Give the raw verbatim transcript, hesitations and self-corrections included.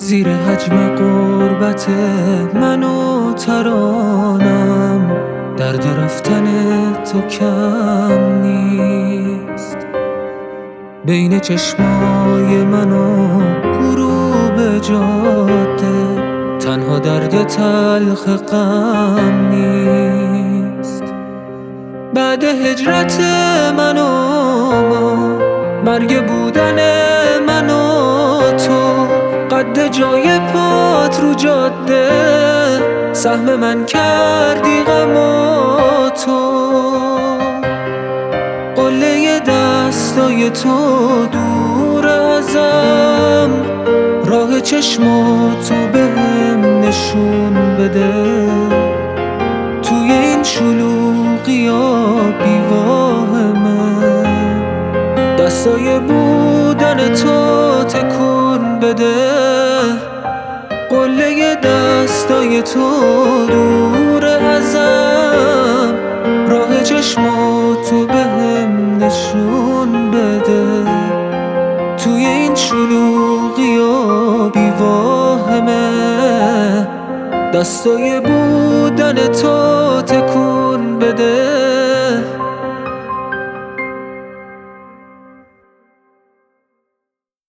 زیر حجم غربت من و ترانم، درد رفتن تو کم نیست. بین چشمای من و غروب جاده تنها درد تلخ غم نیست. بعد هجرت من و ما، مرگ بودن من و تو، قد جای پات رو جاده سهم من کردی غم و تو. قله دستای تو دور ازم، راه چشماتو بهم نشون بده. توی این شلوغی ها بیواهمه، دستای بودن تو تکون بده. قله دستای تو دور ازم، راه چشماتو بهم نشون بده. توی این شلوغی ها بیواهمه، دستای بودن تو